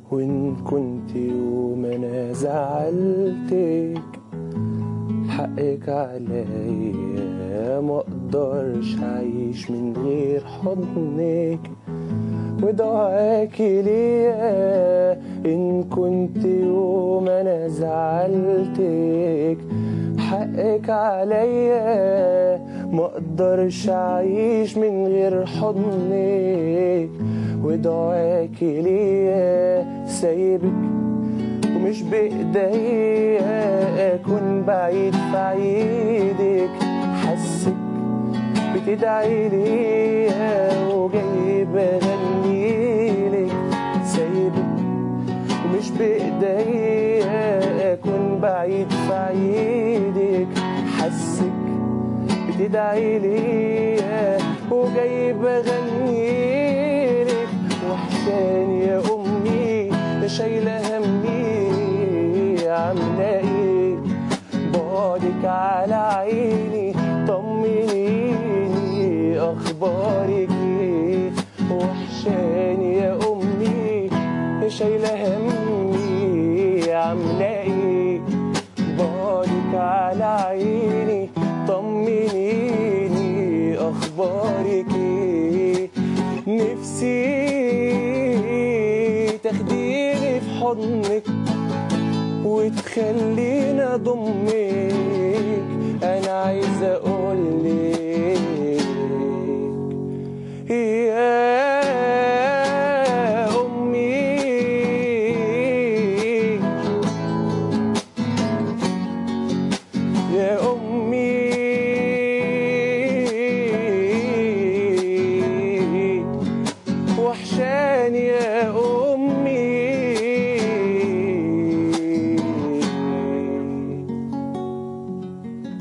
وإن كنت يوم أنا زعلتك حقك عليا، مقدرش أعيش من غير حضنك ودعاكي ليا. إن كنت يوم أنا زعلتك حقك عليا، مقدرش أعيش من غير حضنك ودعاكي ليا. سايبك ومش بإيديا أكون بعيد في عيدك، حسك بتدعي ليا وجاي بغنيلك. سايبك ومش بإيديا أكون بعيد في عيدك، حسك بتدعي ليا وجاي بغنيلك. وحشاني يا أمي شايلة همي، عاملة إيه بعدك على عيني؟ طمنيني أخبارك إيه؟ وحشاني يا أمي شايلة همي، عاملة إيه بعدك على عيني؟ طمنيني أخبارك إيه؟ نفسي تاخديني في حضنك وتخليني أضمك. أنا عايز أقولك يا